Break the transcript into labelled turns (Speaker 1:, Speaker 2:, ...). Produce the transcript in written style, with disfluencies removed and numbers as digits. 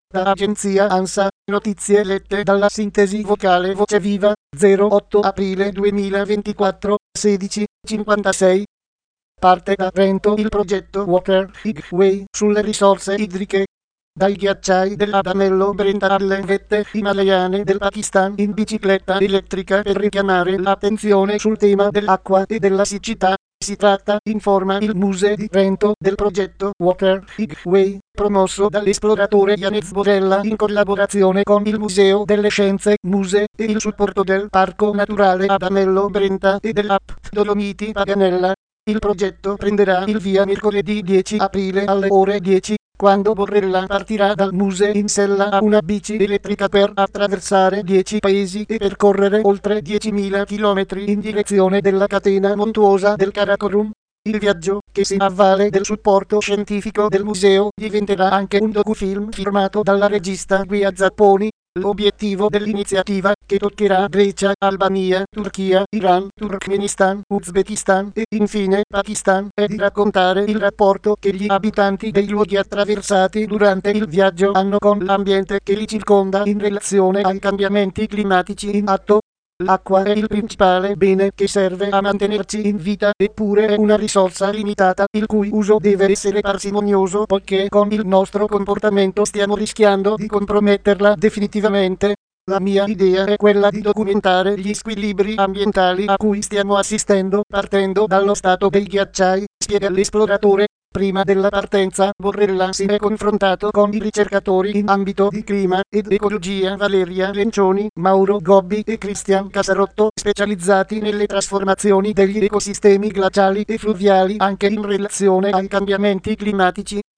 Speaker 1: Da agenzia ANSA, notizie lette dalla sintesi vocale Voce Viva, 08 aprile 2024, 16:56. Parte da Trento il progetto Water Way sulle risorse idriche. Dai ghiacciai dell'Adamello Brenta alle vette himalayane del Pakistan in bicicletta elettrica per richiamare l'attenzione sul tema dell'acqua e della siccità. Si tratta, informa il Museo di Trento, del progetto Water Way, promosso dall'esploratore Yanez Borella in collaborazione con il Museo delle Scienze Muse e il supporto del Parco Naturale Adamello Brenta e dell'App Dolomiti Paganella. Il progetto prenderà il via mercoledì 10 aprile alle ore 10, quando Borrella partirà dal Museo in sella a una bici elettrica per attraversare 10 paesi e percorrere oltre 10.000 km in direzione della catena montuosa del Karakorum. Il viaggio, che si avvale del supporto scientifico del museo, diventerà anche un docufilm firmato dalla regista Guia Zapponi. L'obiettivo dell'iniziativa, che toccherà Grecia, Albania, Turchia, Iran, Turkmenistan, Uzbekistan e infine Pakistan, è di raccontare il rapporto che gli abitanti dei luoghi attraversati durante il viaggio hanno con l'ambiente che li circonda in relazione ai cambiamenti climatici in atto. L'acqua è il principale bene che serve a mantenerci in vita, eppure è una risorsa limitata, il cui uso deve essere parsimonioso, poiché con il nostro comportamento stiamo rischiando di comprometterla definitivamente. La mia idea è quella di documentare gli squilibri ambientali a cui stiamo assistendo, partendo dallo stato dei ghiacciai, spiega l'esploratore. Prima della partenza, Borrella si è confrontato con i ricercatori in ambito di clima ed ecologia Valeria Lencioni, Mauro Gobbi e Cristian Casarotto, specializzati nelle trasformazioni degli ecosistemi glaciali e fluviali anche in relazione ai cambiamenti climatici.